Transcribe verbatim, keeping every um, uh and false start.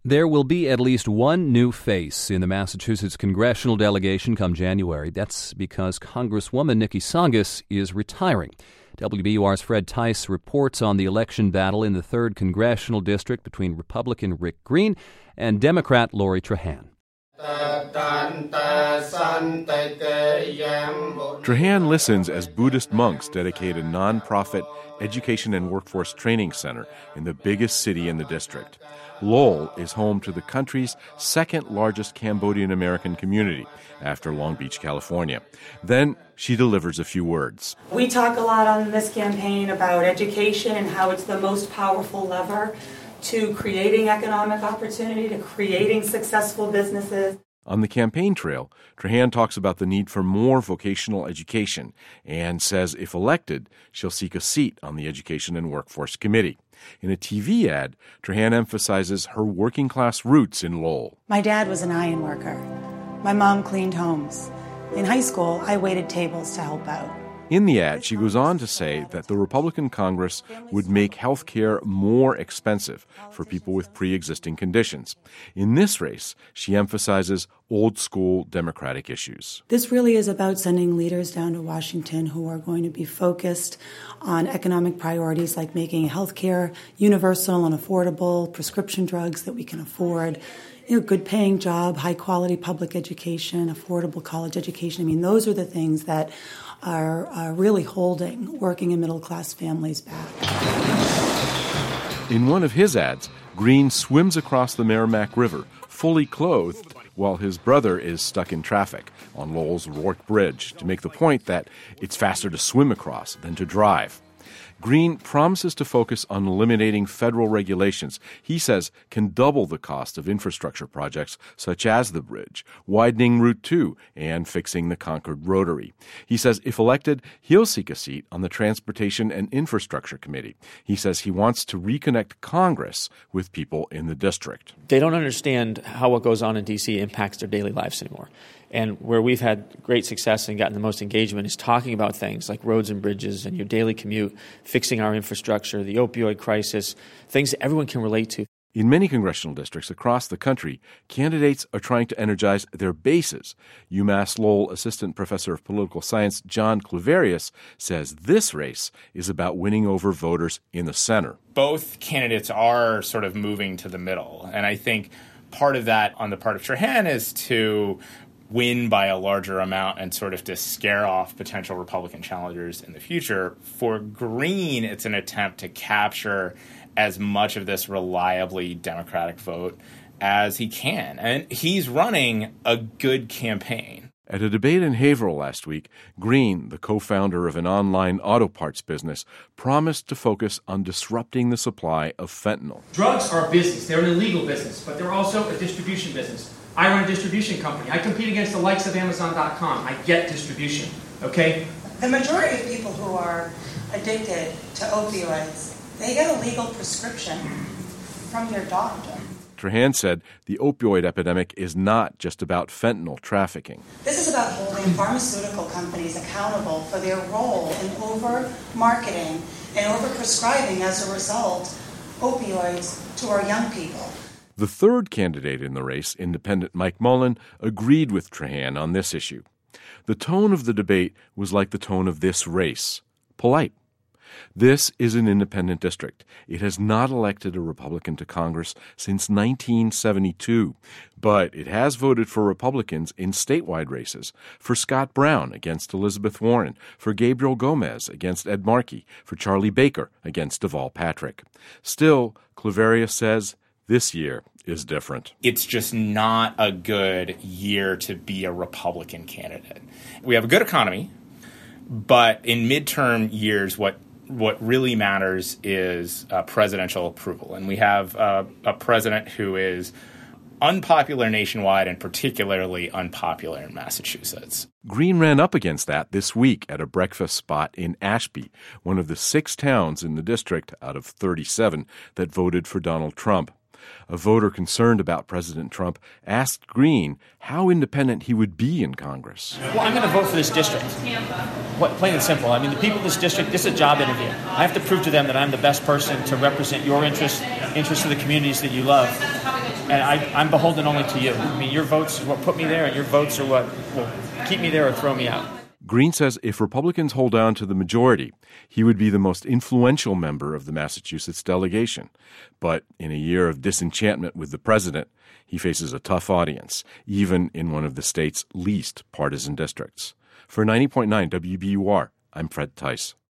There will be at least one new face in the Massachusetts congressional delegation come January. That's because Congresswoman Nikki Tsongas is retiring. W B U R's Fred Tice reports on the election battle in the third congressional district between Republican Rick Green and Democrat Lori Trahan. Trahan listens as Buddhist monks dedicate a nonprofit education and workforce training center in the biggest city in the district. Lowell is home to the country's second largest Cambodian American community after Long Beach, California. Then she delivers a few words. We talk a lot on this campaign about education and how it's the most powerful lever to creating economic opportunity, to creating successful businesses. On the campaign trail, Trahan talks about the need for more vocational education and says if elected, she'll seek a seat on the Education and Workforce Committee. In a T V ad, Trahan emphasizes her working-class roots in Lowell. My dad was an iron worker. My mom cleaned homes. In high school, I waited tables to help out. In the ad, she goes on to say that the Republican Congress would make health care more expensive for people with pre-existing conditions. In this race, she emphasizes old-school Democratic issues. This really is about sending leaders down to Washington who are going to be focused on economic priorities like making health care universal and affordable, prescription drugs that we can afford, you know, good paying job, high quality public education, affordable college education. I mean, those are the things that are, are really holding working and middle class families back. In one of his ads, Green swims across the Merrimack River, fully clothed, while his brother is stuck in traffic on Lowell's Rourke Bridge to make the point that it's faster to swim across than to drive. Green promises to focus on eliminating federal regulations he says can double the cost of infrastructure projects such as the bridge, widening Route two, and fixing the Concord Rotary. He says if elected, he'll seek a seat on the Transportation and Infrastructure Committee. He says he wants to reconnect Congress with people in the district. They don't understand how what goes on in D C impacts their daily lives anymore. And where we've had great success and gotten the most engagement is talking about things like roads and bridges and your daily commute, fixing our infrastructure, the opioid crisis, things that everyone can relate to. In many congressional districts across the country, candidates are trying to energize their bases. UMass Lowell Assistant Professor of Political Science John Cluverius says this race is about winning over voters in the center. Both candidates are sort of moving to the middle, and I think part of that on the part of Trahan is to win by a larger amount and sort of to scare off potential Republican challengers in the future. For Green, it's an attempt to capture as much of this reliably Democratic vote as he can. And he's running a good campaign. At a debate in Haverhill last week, Green, the co-founder of an online auto parts business, promised to focus on disrupting the supply of fentanyl. Drugs are a business. They're an illegal business, but they're also a distribution business. I run a distribution company. I compete against the likes of Amazon dot com. I get distribution, okay? The majority of people who are addicted to opioids, they get a legal prescription from their doctor. Trahan said the opioid epidemic is not just about fentanyl trafficking. This is about holding pharmaceutical companies accountable for their role in over-marketing and over-prescribing, as a result, opioids to our young people. The third candidate in the race, Independent Mike Mullen, agreed with Trahan on this issue. The tone of the debate was like the tone of this race, polite. This is an independent district. It has not elected a Republican to Congress since nineteen seventy-two, but it has voted for Republicans in statewide races, for Scott Brown against Elizabeth Warren, for Gabriel Gomez against Ed Markey, for Charlie Baker against Deval Patrick. Still, Cluverius says this year is different. It's just not a good year to be a Republican candidate. We have a good economy, but in midterm years, what what really matters is uh, presidential approval. And we have uh, a president who is unpopular nationwide and particularly unpopular in Massachusetts. Green ran up against that this week at a breakfast spot in Ashby, one of the six towns in the district out of thirty-seven that voted for Donald Trump. A voter concerned about President Trump asked Green how independent he would be in Congress. Well, I'm going to vote for this district. What, plain and simple. I mean, the people of this district, this is a job interview. I have to prove to them that I'm the best person to represent your interests, interests of the communities that you love. and I, I'm beholden only to you. I mean, your votes are what put me there, and your votes are what will keep me there or throw me out. Green says if Republicans hold on to the majority, he would be the most influential member of the Massachusetts delegation. But in a year of disenchantment with the president, he faces a tough audience, even in one of the state's least partisan districts. For ninety point nine W B U R, I'm Fred Tice.